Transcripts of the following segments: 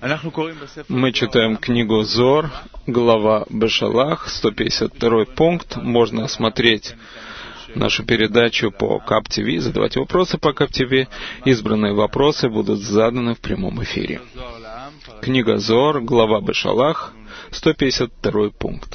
Мы читаем книгу Зоар, глава Бешалах, 152 пункт. Можно смотреть нашу передачу по КАП-ТВ, задавать вопросы по КАП-ТВ. Избранные вопросы будут заданы в прямом эфире. Книга Зоар, глава Бешалах, 152 пункт.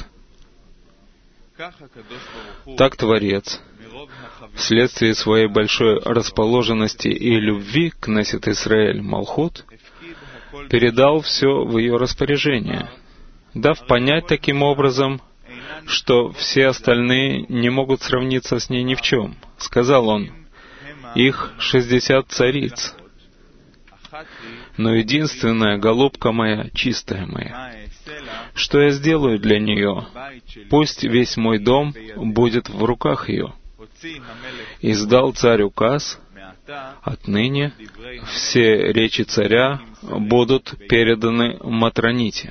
Так Творец, вследствие своей большой расположенности и любви к Кнесет Исраэль Малхут, передал все в ее распоряжение, дав понять таким образом, что все остальные не могут сравниться с ней ни в чем. Сказал он: их 60 цариц, но единственная голубка моя, чистая моя. Что я сделаю для нее? Пусть весь мой дом будет в руках ее. Издал царь указ: отныне все речи царя будут переданы Матроните.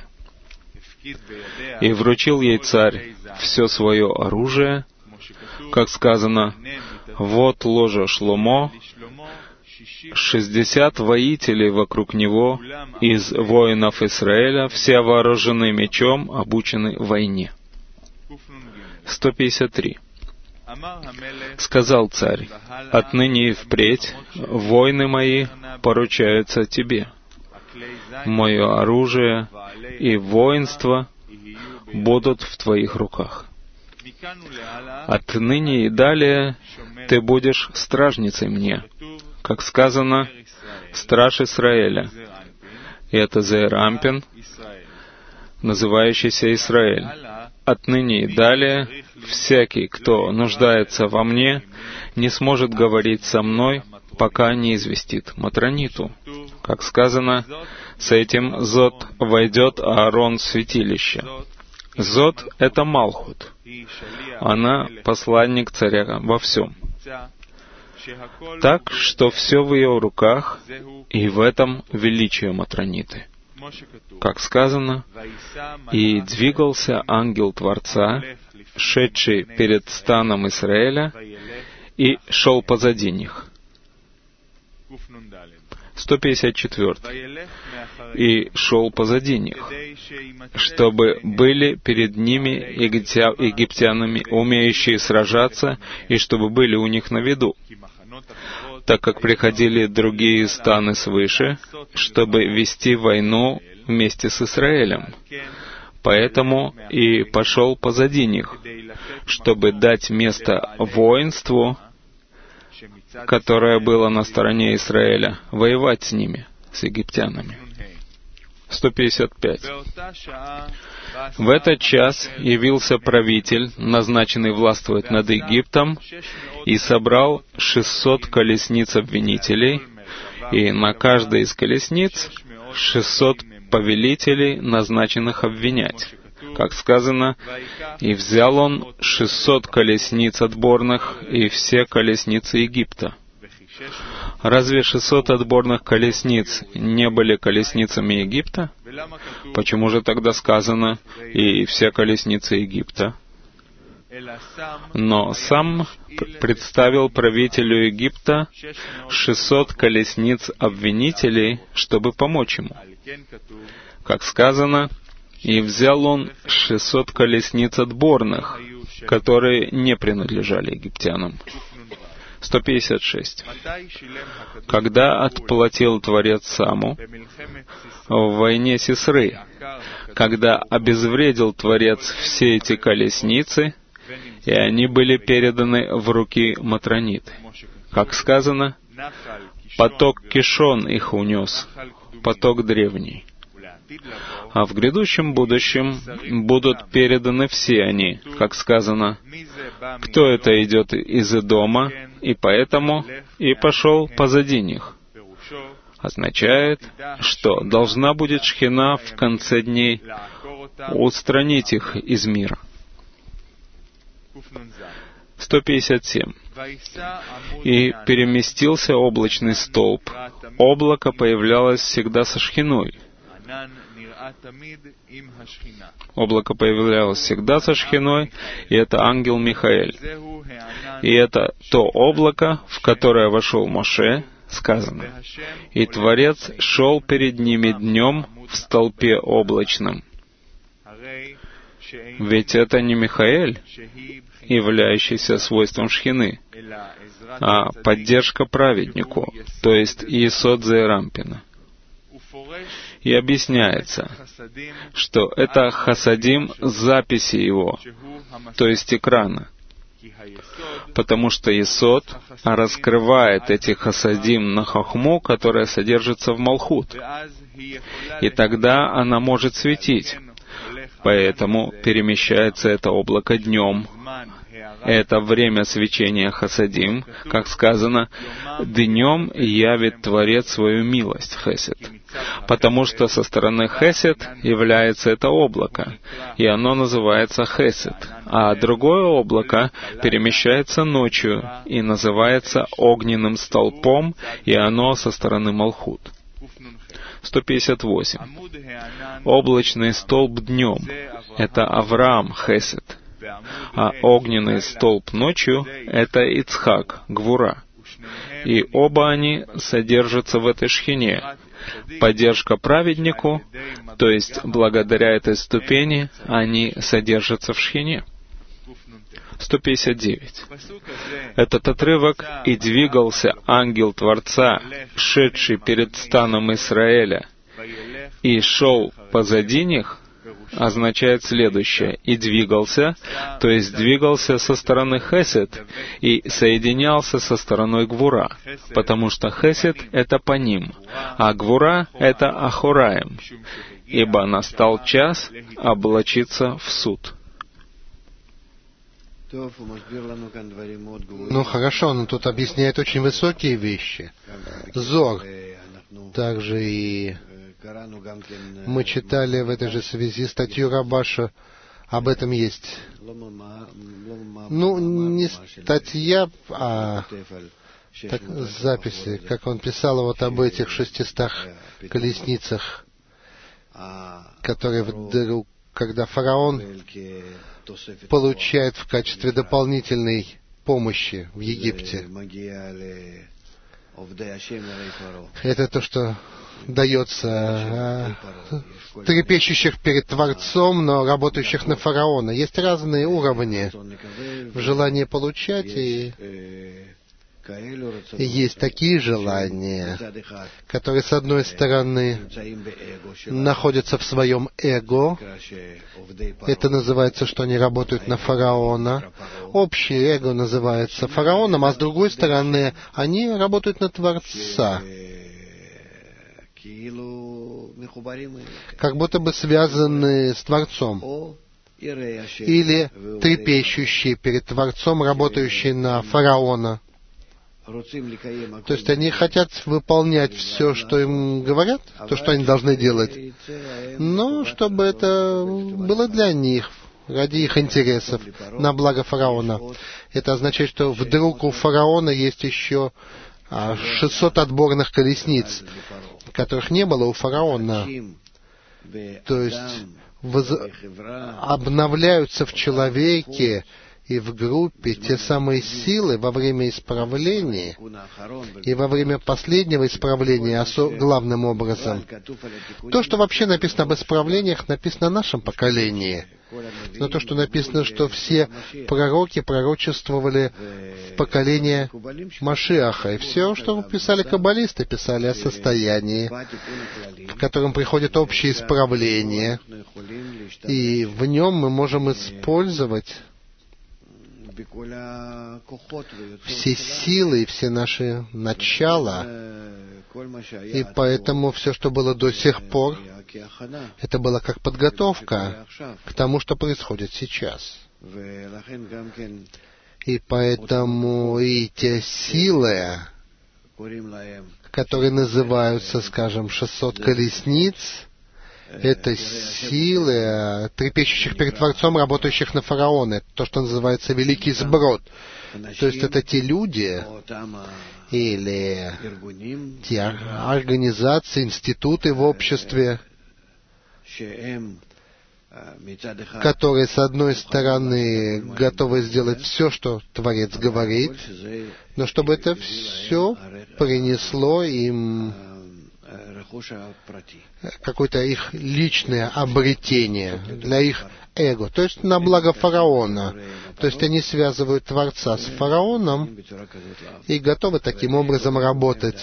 И вручил ей царь все свое оружие, как сказано: вот ложа Шломо, 60 воителей вокруг него из воинов Израиля, все вооружены мечом, обучены войне. 153. Сказал царь: отныне и впредь войны мои поручаются тебе. Мое оружие и воинство будут в твоих руках. Отныне и далее ты будешь стражницей мне, как сказано: страж Израиля. И это Зеэр Анпин, называющийся Израиль. Отныне и далее всякий, кто нуждается во мне, не сможет говорить со мной, пока не известит Матрониту. Как сказано, с этим Зод войдет Аарон в святилище. Зод — это Малхут. Она посланник царя во всем. Так что все в ее руках, и в этом величие Матрониты. Как сказано: «И двигался ангел Творца, шедший перед станом Израиля, и шел позади них». 154. «И шел позади них, чтобы были перед ними египтянами, умеющие сражаться, и чтобы были у них на виду, так как приходили другие станы свыше, чтобы вести войну вместе с Израилем. Поэтому и пошел позади них, чтобы дать место воинству, которое было на стороне Израиля, воевать с ними, с египтянами». 155. В этот час явился правитель, назначенный властвовать над Египтом, и собрал 600 колесниц обвинителей, и на каждой из колесниц 600 повелителей, назначенных обвинять. Как сказано: «И взял он 600 колесниц отборных и все колесницы Египта». Разве 600 отборных колесниц не были колесницами Египта? Почему же тогда сказано «и все колесницы Египта»? Но сам представил правителю Египта 600 колесниц обвинителей, чтобы помочь ему. Как сказано: «И взял он 600 колесниц отборных, которые не принадлежали египтянам». 156. Когда отплатил Творец Саму в войне Сисры, когда обезвредил Творец все эти колесницы, и они были переданы в руки Матрониты. Как сказано: «Поток Кишон их унес, поток древний». А в грядущем будущем будут переданы все они, как сказано: «Кто это идет из Эдома, и поэтому и пошел позади них». Означает, что должна будет Шхина в конце дней устранить их из мира. 157. «И переместился облачный столб. Облако появлялось всегда со Шхиной». Облако появлялось всегда со Шхиной, и это ангел Михаэль. И это то облако, в которое вошел Моше, сказано: «И Творец шел перед ними днем в столпе облачном. Ведь это не Михаэль, являющийся свойством шхины, а поддержка праведнику, то есть Иесод Зеэрампина. И объясняется, что это хасадим записи его, то есть экрана, потому что Иесод раскрывает эти хасадим на хохму, которая содержится в Малхут, и тогда она может светить. Поэтому перемещается это облако днем. Это время свечения хасадим, как сказано, «Днем явит Творец свою милость», хесед. Потому что со стороны хесед является это облако, и оно называется хесед. А другое облако перемещается ночью и называется огненным столпом, и оно со стороны Малхут. 158. Облачный столб днем — это Авраам, хесед, а огненный столб ночью — это Ицхак, гвура. И оба они содержатся в этой шхине. Поддержка праведнику, то есть благодаря этой ступени, они содержатся в шхине. 159. Этот отрывок «И двигался ангел Творца, шедший перед станом Израиля, и шел позади них», означает следующее. «И двигался», то есть двигался со стороны хесед и соединялся со стороной гвура, потому что хесед — это по ним, а гвура — это ахураем, ибо настал час облачиться в суд. Ну хорошо, он тут объясняет очень высокие вещи. Зор. Также и мы читали в этой же связи статью Рабаша, об этом есть. Ну, не статья, а так, записи, как он писал вот об этих 600 колесницах, которые вдруг, когда фараон получает в качестве дополнительной помощи в Египте. Это то, что дается трепещущих перед Творцом, но работающих на фараона. Есть разные уровни в желании получать, и есть такие желания, которые, с одной стороны, находятся в своем эго. Это называется, что они работают на фараона. Общее эго называется фараоном, а с другой стороны, они работают на Творца. Как будто бы связаны с Творцом. Или трепещущие перед Творцом, работающие на фараона. То есть они хотят выполнять все, что им говорят, то, что они должны делать, но чтобы это было для них, ради их интересов, на благо фараона. Это означает, что вдруг у фараона есть еще 600 отборных колесниц, которых не было у фараона. То есть обновляются в человеке и в группе те самые силы во время исправления и во время последнего исправления главным образом. То, что вообще написано об исправлениях, написано в нашем поколении. Но то, что написано, что все пророки пророчествовали в поколение Машиаха. И все, что писали каббалисты, писали о состоянии, в котором приходит общее исправление. И в нем мы можем использовать все силы и все наши начала. И поэтому все, что было до сих пор, это было как подготовка к тому, что происходит сейчас. И поэтому и те силы, которые называются, скажем, 600 колесниц, это силы, трепещущих перед Творцом, работающих на фараона. То, что называется великий сброд. То есть это те люди или те организации, институты в обществе, которые, с одной стороны, готовы сделать все, что Творец говорит, но чтобы это все принесло им какое-то их личное обретение, для их эго, то есть на благо фараона. То есть они связывают Творца с фараоном и готовы таким образом работать.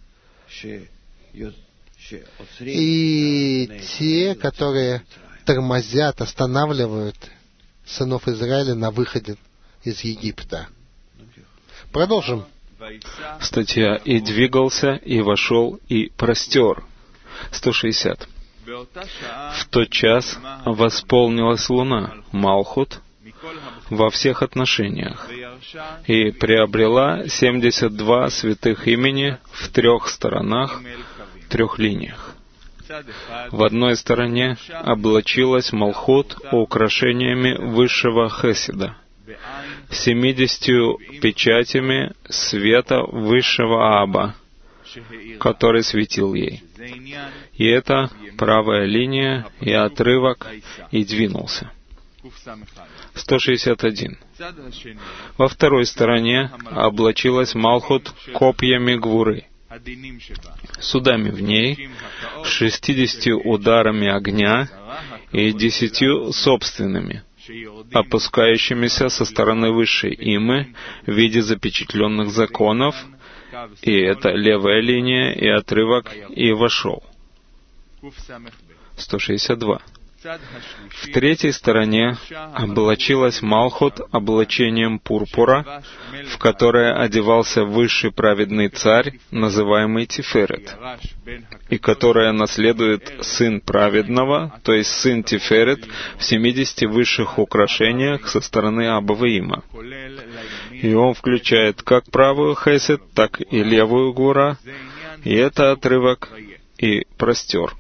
И те, которые тормозят, останавливают сынов Израиля на выходе из Египта. Продолжим. Статья «И двигался, и вошел, и простер». 160. В тот час восполнилась луна, Малхут, во всех отношениях, и приобрела 72 святых имени в 3 сторонах, 3 линиях. В одной стороне облачилась Малхут украшениями высшего Хеседа, 70 печатями света высшего Аба, который светил ей. И это правая линия и отрывок, и двинулся. 161. Во второй стороне облачилась Малхут копьями Гвуры, судами в ней, 60 ударами огня и 10 собственными, опускающимися со стороны высшей Имы в виде запечатленных законов, и это левая линия и отрывок, и вошел. 162. В третьей стороне облачилась Малхут облачением пурпура, в которое одевался высший праведный царь, называемый Тиферет, и которое наследует сын праведного, то есть сын Тиферет, в 70 высших украшениях со стороны Абава Има. И он включает как правую Хесед, так и левую Гура, и это отрывок, и простер.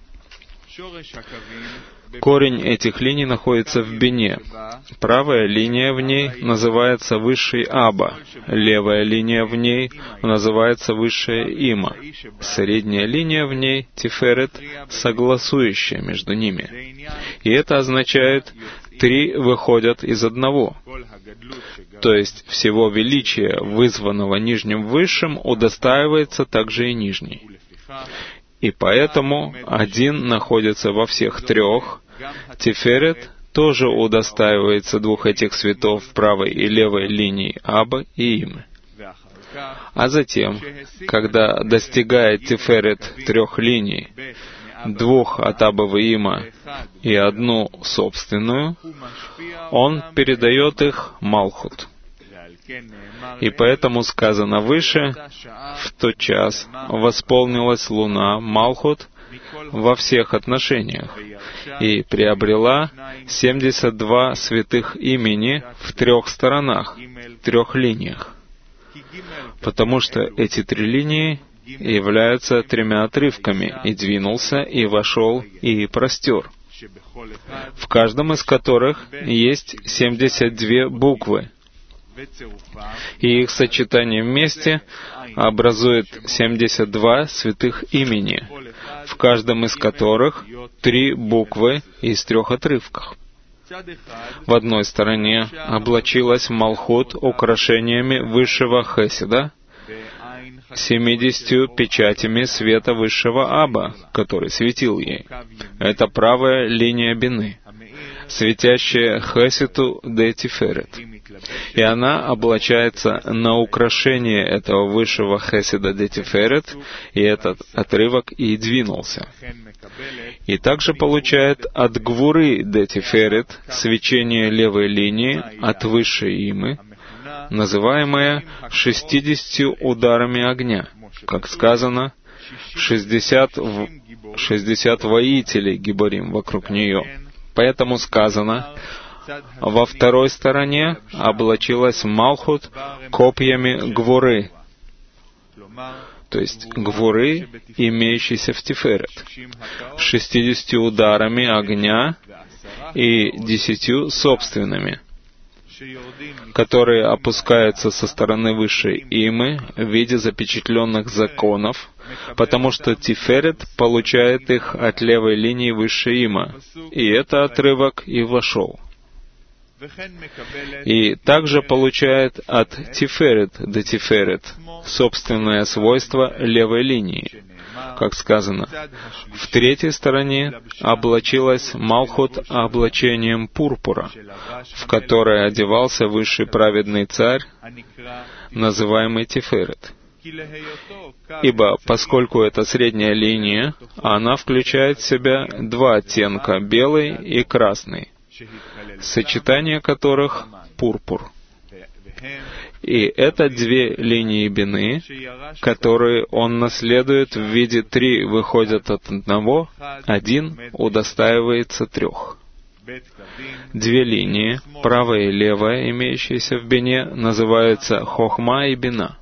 Корень этих линий находится в Бине. Правая линия в ней называется Высший Аба, левая линия в ней называется Высшая Има, средняя линия в ней Тиферет, согласующая между ними. И это означает, 3 выходят из одного. То есть всего величия, вызванного нижним высшим, удостаивается также и нижний. И поэтому один находится во всех 3. Тиферет тоже удостаивается 2 этих цветов правой и левой линии Аба и Имы. А затем, когда достигает Тиферет 3 линий, 2 от Абава Има и 1 собственную, он передает их Малхут. И поэтому сказано выше, в тот час восполнилась луна Малхут во всех отношениях и приобрела 72 святых имени в 3 сторонах, 3 линиях, потому что эти 3 линии являются 3 отрывками, и двинулся, и вошел, и простер, в каждом из которых есть 72 буквы, и их сочетание вместе образует 72 святых имени, в каждом из которых 3 буквы из 3 отрывках. В одной стороне облачилась Малхут украшениями высшего Хеседа, 70 печатями света высшего Аба, который светил ей. Это правая линия Бины, светящая Хеседу де Тиферет. И она облачается на украшение этого высшего Хеседа де Тиферет, и этот отрывок и двинулся. И также получает от Гвуры де Тиферет свечение левой линии от высшей Имы, называемое 60 ударами огня, как сказано, 60 воителей гиборим вокруг нее. Поэтому сказано, во второй стороне облачилась Малхут копьями Гвуры, то есть Гвуры, имеющийся в Тиферет, 60 ударами огня и 10 собственными, которые опускаются со стороны высшей Имы в виде запечатленных законов, потому что Тиферет получает их от левой линии высшей Има, и это отрывок и вошел. И также получает от Тиферет до Тиферет собственное свойство левой линии. Как сказано, в третьей стороне облачилась Малхут облачением пурпура, в которое одевался высший праведный царь, называемый Тиферет. Ибо поскольку это средняя линия, она включает в себя два оттенка, белый и красный, сочетание которых — пурпур. И это две линии бины, которые он наследует в виде три выходят от одного, один удостаивается трех. Две линии, правая и левая, имеющиеся в бине, называются Хохма и Бина.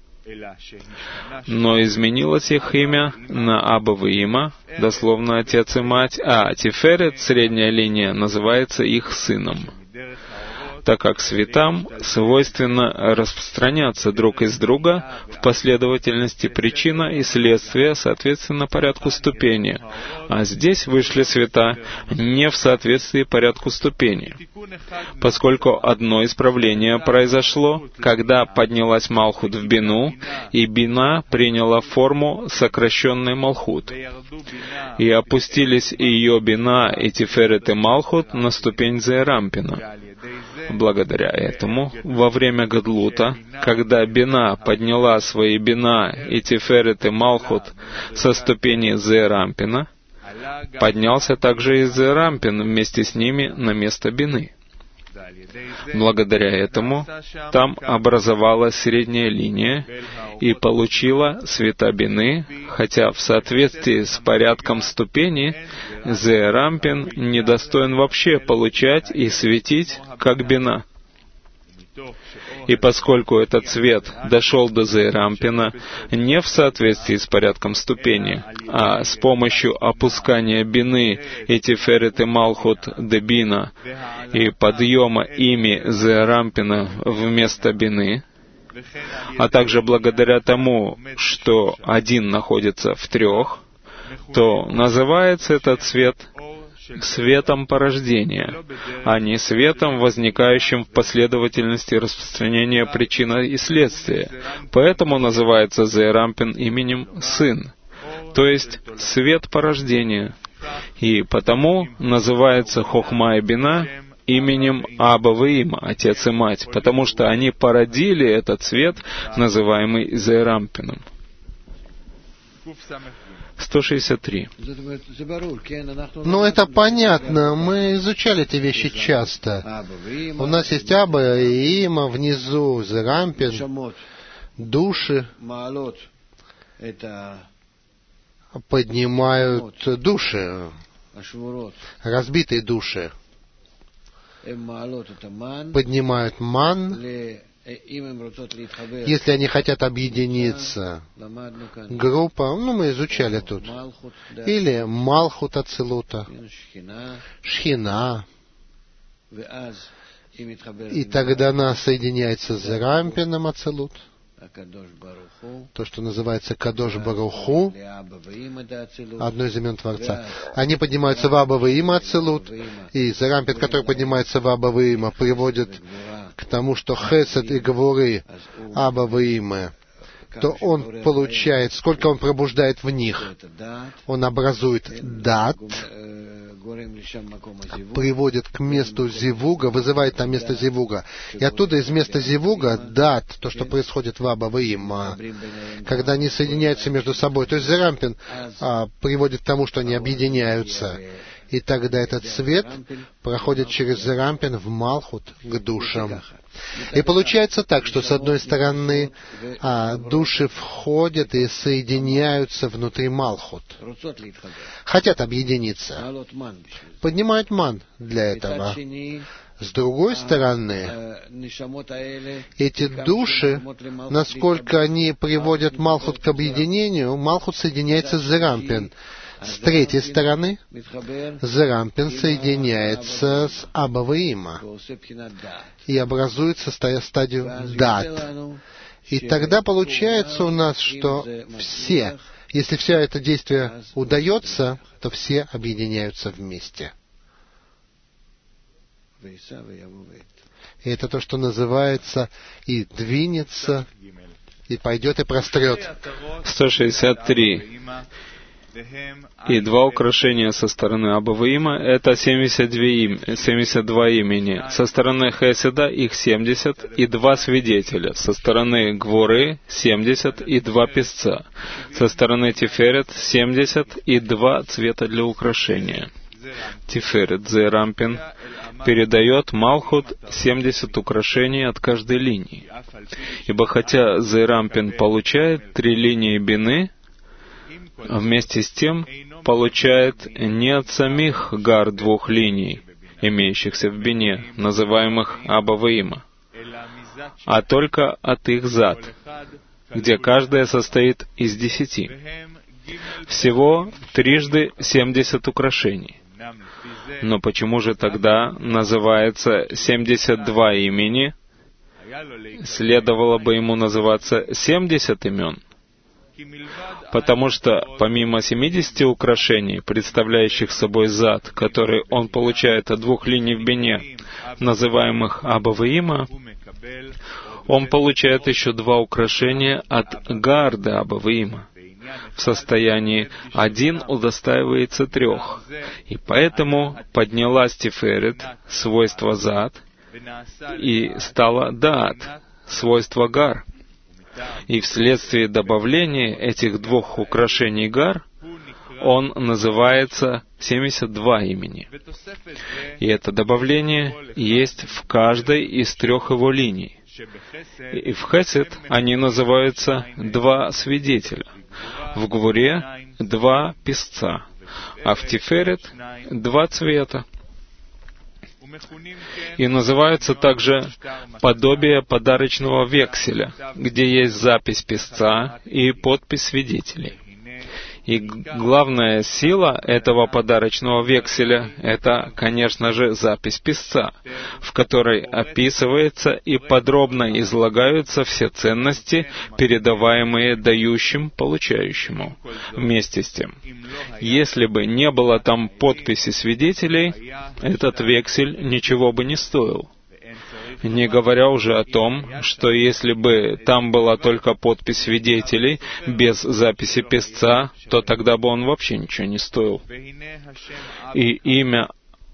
Но изменилось их имя на Аба веима, дословно отец и мать, а Тиферет, средняя линия, называется их сыном, так как светам свойственно распространяться друг из друга в последовательности причина и следствие, соответственно порядку ступени. А здесь вышли света не в соответствии порядку ступени, поскольку одно исправление произошло, когда поднялась Малхут в Бину, и Бина приняла форму сокращенной Малхут, и опустились ее Бина и Тиферет и Малхут на ступень Зеэрампина. Благодаря этому, во время Гадлута, когда Бина подняла свои Бина и Тиферет и Малхут со ступени Зеэрампина, поднялся также и Зеэрампин вместе с ними на место Бины. Благодаря этому там образовалась средняя линия и получила света Бины, хотя в соответствии с порядком ступени Зеэрампин недостоин вообще получать и светить, как Бина. И поскольку этот свет дошел до Зеэрампина не в соответствии с порядком ступени, а с помощью опускания Бины и Тиферет и Малхут до Бина и подъема ими Зеэрампина вместо Бины, а также благодаря тому, что один находится в трех, то называется этот свет светом порождения, а не светом, возникающим в последовательности распространения причины и следствия. Поэтому называется Зеэрампин именем «сын», то есть свет порождения. И потому называется Хохма и Бина именем Аба веима, отец и мать, потому что они породили этот свет, называемый Зеэрампином. 163. Ну, это понятно. Мы изучали эти вещи часто. У нас есть Аба и Има, внизу Зеэрампин, души поднимают души, разбитые души, поднимают ман, если они хотят объединиться. Группа, мы изучали тут. Или Малхут Ацилута, Шхина. И тогда она соединяется с Зеэрампином Ацилут, то, что называется Кадош Баруху, одно из имен Творца. Они поднимаются в Аба веима Ацилут, и Зеэрампин, который поднимается в Аба веима, приводит к тому, что Хесед и Гвуры Аба веима, то он получает, сколько он пробуждает в них, он образует дат, приводит к месту зивуга, вызывает там место зивуга. И оттуда из места зивуга дат, то, что происходит в Аба веима, когда они соединяются между собой. То есть Зеэрампин приводит к тому, что они объединяются. И тогда этот свет проходит через Зеэрампин в Малхут к душам. И получается так, что с одной стороны души входят и соединяются внутри Малхут, хотят объединиться, поднимают ман для этого. С другой стороны, эти души, насколько они приводят Малхут к объединению, Малхут соединяется с Зеэрампин. С третьей стороны, Зеэрампин соединяется с Аба веима и образуется стадию дат. И тогда получается у нас, что все, если все это действие удается, то все объединяются вместе. И это то, что называется «и двинется, и пойдет, и прострет». 163. И два украшения со стороны Абаваима — это 72 имени. Со стороны Хеседа их 70 и 2 свидетеля. Со стороны Гворы 70 и 2 песца. Со стороны Тиферет 70 и 2 цвета для украшения. Тиферет, Зерампин, передает Малхут 70 украшений от каждой линии. Ибо хотя Зерампин получает 3 линии бины, вместе с тем получает не от самих гар 2 линий, имеющихся в бине, называемых Абаваима, а только от их зад, где каждая состоит из 10. Всего трижды 70 украшений. Но почему же тогда называется 72 имени? Следовало бы ему называться 70 имен. Потому что помимо 70 украшений, представляющих собой зад, который он получает от 2 линий в бине, называемых Абаваима, он получает еще 2 украшения от гарды Абаваима. В состоянии 1 удостаивается 3. И поэтому поднялась Тиферет, свойство зад, и стала Даат, свойство гар. И вследствие добавления этих 2 украшений гар, он называется 72 имени. И это добавление есть в каждой из 3 его линий. И в Хесед они называются 2 свидетеля, в Гвуре 2 песца, а в Тиферет 2 цвета. И называются также подобие подарочного векселя, где есть запись песца и подпись свидетелей. И главная сила этого подарочного векселя — это, конечно же, запись песца, в которой описывается и подробно излагаются все ценности, передаваемые дающим получающему. Вместе с тем, если бы не было там подписи свидетелей, этот вексель ничего бы не стоил. Не говоря уже о том, что если бы там была только подпись свидетелей, без записи песца, то тогда бы он вообще ничего не стоил. И имя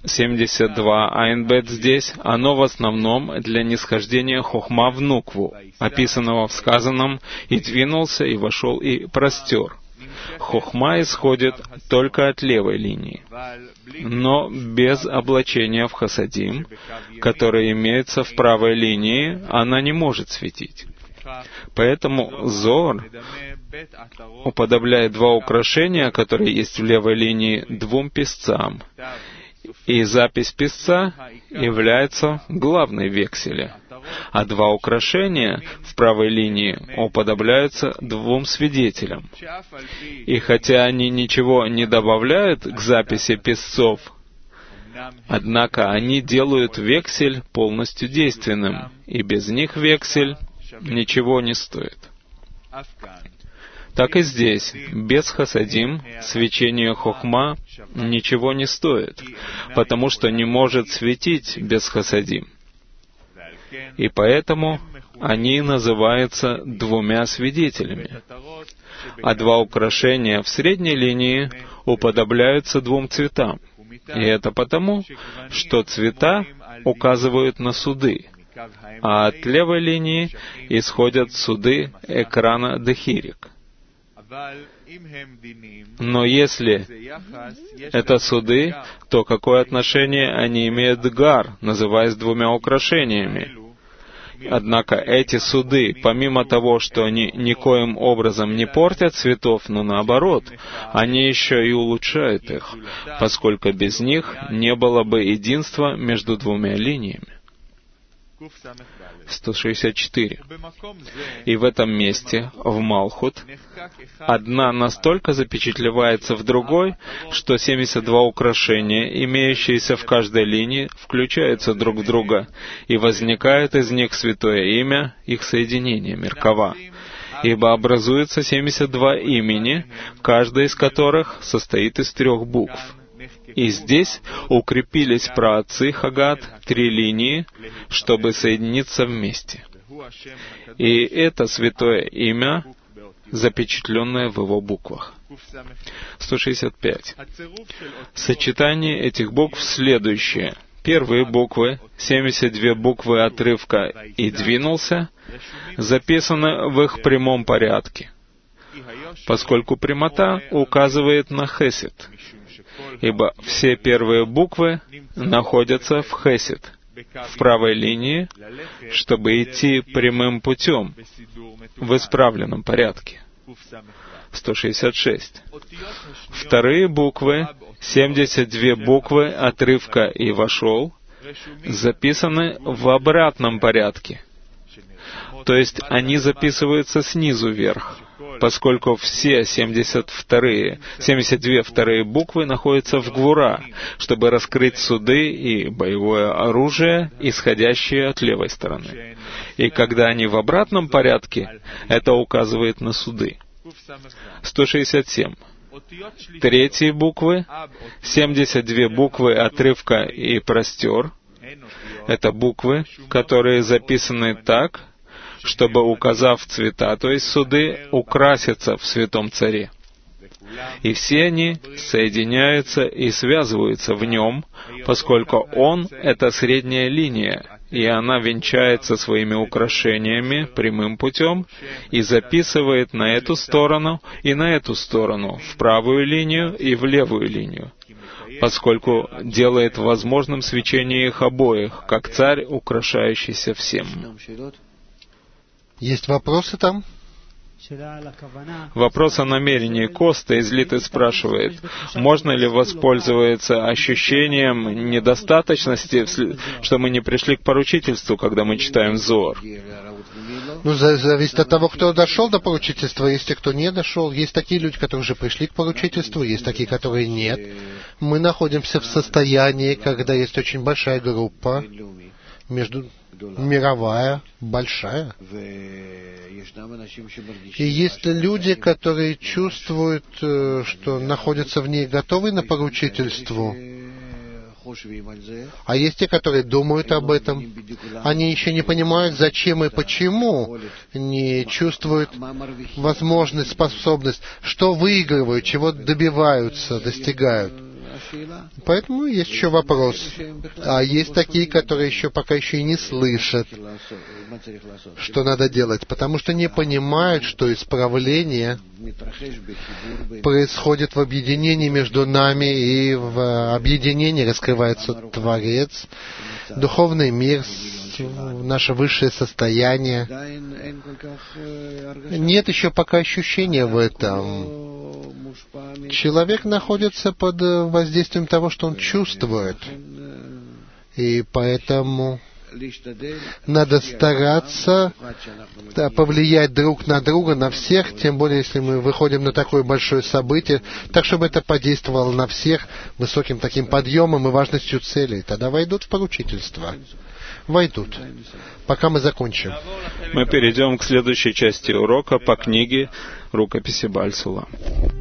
72 Айнбет здесь, оно в основном для нисхождения Хохма в Нукву, описанного в сказанном «и двинулся, и вошел, и простер». Хохма исходит только от левой линии, но без облачения в хасадим, которое имеется в правой линии, она не может светить. Поэтому Зоар уподобляет 2 украшения, которые есть в левой линии, 2 песцам, и запись песца является главной векселя, а 2 украшения в правой линии уподобляются 2 свидетелям. И хотя они ничего не добавляют к записи песцов, однако они делают вексель полностью действенным, и без них вексель ничего не стоит. Так и здесь, без хасадим, свечение хохма ничего не стоит, потому что не может светить без хасадим. И поэтому они называются 2 свидетелями. А 2 украшения в средней линии уподобляются 2 цветам. И это потому, что цвета указывают на суды, а от левой линии исходят суды экрана Дехирик. Но если это суды, то какое отношение они имеют к гар, называясь 2 украшениями? Однако эти суды, помимо того, что они никоим образом не портят цветов, но наоборот, они еще и улучшают их, поскольку без них не было бы единства между 2 линиями. 164. И в этом месте, в Малхут, одна настолько запечатлевается в другой, что 72 украшения, имеющиеся в каждой линии, включаются друг в друга, и возникает из них святое имя, их соединение, Меркава. Ибо образуется 72 имени, каждое из которых состоит из 3 букв. И здесь укрепились праотцы Хагат, 3 линии, чтобы соединиться вместе. И это святое имя, запечатленное в его буквах. 165. Сочетание этих букв следующее. Первые буквы, 72 буквы отрывка «и двинулся», записаны в их прямом порядке, поскольку прямота указывает на хесед, ибо все первые буквы находятся в хесед, в правой линии, чтобы идти прямым путем, в исправленном порядке. 166. Вторые буквы, 72 буквы отрывка «и вошел», записаны в обратном порядке. То есть они записываются снизу вверх, поскольку все 72 вторые буквы находятся в гвура, чтобы раскрыть суды и боевое оружие, исходящее от левой стороны. И когда они в обратном порядке, это указывает на суды. 167. Третьи буквы, 72 буквы отрывка «и простер», это буквы, которые записаны так, чтобы, указав цвета, то есть суды, украситься в Святом Царе. И все они соединяются и связываются в нем, поскольку он — это средняя линия, и она венчается своими украшениями прямым путем и записывает на эту сторону и на эту сторону, в правую линию и в левую линию, поскольку делает возможным свечение их обоих, как царь, украшающийся всем. Есть вопросы там? Вопрос о намерении Коста излитый спрашивает, можно ли воспользоваться ощущением недостаточности, что мы не пришли к поручительству, когда мы читаем Зоар? Ну, зависит от того, кто дошел до поручительства, есть те, кто не дошел. Есть такие люди, которые уже пришли к поручительству, есть такие, которые нет. Мы находимся в состоянии, когда есть очень большая группа, мировая, большая. И есть люди, которые чувствуют, что находятся в ней готовы на поручительство. А есть те, которые думают об этом. Они еще не понимают, зачем и почему, не чувствуют возможность, способность, что выигрывают, чего добиваются, достигают. Поэтому есть еще вопрос. А есть такие, которые пока еще и не слышат, что надо делать, потому что не понимают, что исправление происходит в объединении между нами, и в объединении раскрывается Творец, духовный мир, наше высшее состояние. Нет еще пока ощущения в этом. Человек находится под воздействием того, что он чувствует. И поэтому надо стараться повлиять друг на друга, на всех, тем более, если мы выходим на такое большое событие, так, чтобы это подействовало на всех высоким таким подъемом и важностью целей. Тогда войдут в поручительство. Войдут. Пока мы закончим. Мы перейдем к следующей части урока по книге «Рукописи Бааль Сулам».